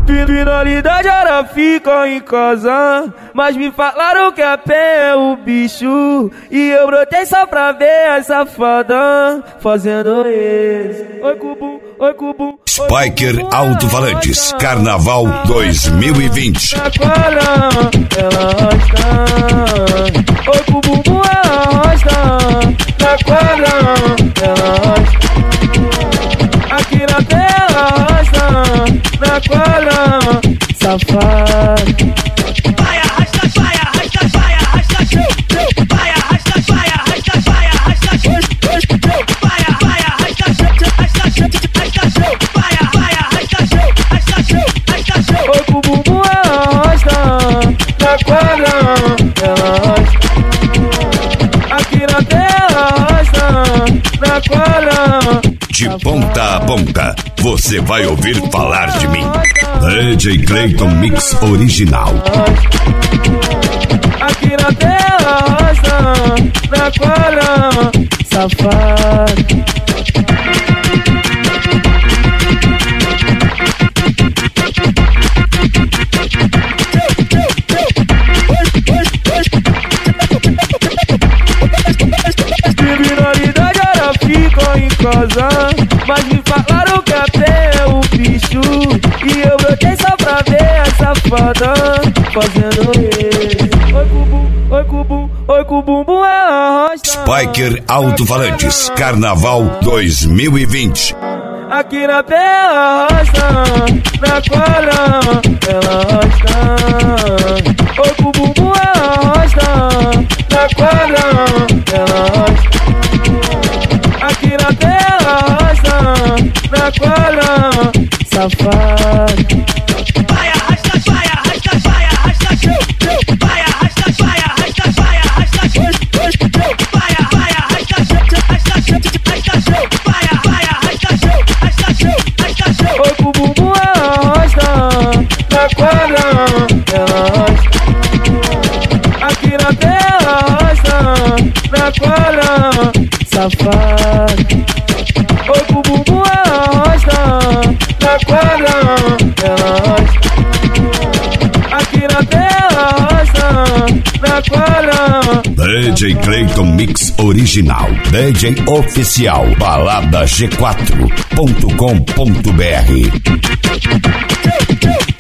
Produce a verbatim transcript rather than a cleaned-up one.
Finalidade era ficar em casa, mas me falaram que a pé é o bicho. E eu brotei só pra ver a safada fazendo isso. Oi, Cubum, oi, Cubum. Spiker Alto-Falantes, Carnaval dois mil e vinte. Na quadra, ela arrasta. Oi, Cubum, ela arrasta. Na quadra, ela arrasta. Aqui na tela arrasta. Na quadra, safado. Vai arrasta, vai arrasta, vai arrasta, vai arrasta, vai arrasta, vai arrasta, vai vai arrasta, arrasta, arrasta, vai vai arrasta, arrasta, arrasta. Oi, com o bumbum ela arrasta, na quadra ela arrasta. Aqui na tela arrasta, na quadra. De ponta a ponta, você vai ouvir falar de mim. D J Clayton Mix Original. Aqui na tela arrasta, na quadra, safado. Criminalidade era ficar em casa, mas me falaram que até é o bicho. E eu brotei só pra ver a safada fazendo isso. Oi, Cubum, oi, Cubum, oi, Cubum, ela arrasta. Spiker Alto-Falantes, Carnaval dois mil e vinte. Aqui na tela arrasta, na quadra ela arrasta. Oi, Cubum, ela arrasta, na quadra ela arrasta. Aqui na tela arrasta, na quadra, safado. Vai arrasta, vai arrasta, vai arrasta, vai arrasta, vai arrasta, vai arrasta, vai vai arrasta, arrasta, arrasta, vai vai arrasta, arrasta, arrasta. Oi, com o bumbum ela arrasta, na quadra ela arrasta. Aqui na tela arrasta, na quadra, safado. Oi, com o bumbum ela arrasta, na quadra ela arrasta. Aqui na tela arrasta, na quadra. D J Clayton Mix Original. D J Oficial. Balada G quatro ponto com ponto br.